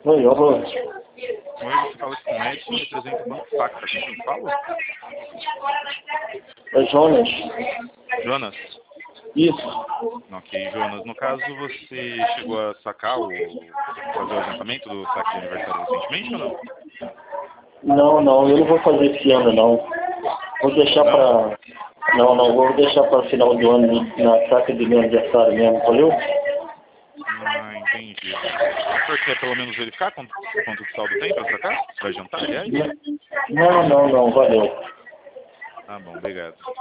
Oi, alô. Oi, você fala com o Edson, representa o Banco Sacra. Com quem fala? É Jonas. Jonas? Isso. Ok, Jonas. No caso, você chegou a sacar fazer o adiantamento do saque de aniversário recentemente ou não? Não, eu não vou fazer esse ano, não. Vou deixar Não? pra... Não, vou deixar para final do ano, na saca de meu aniversário mesmo, valeu? Ah, entendi. O senhor quer pelo menos verificar quanto de saldo tem para sacar? Para adiantar, aliás? Não, valeu. Tá bom, obrigado.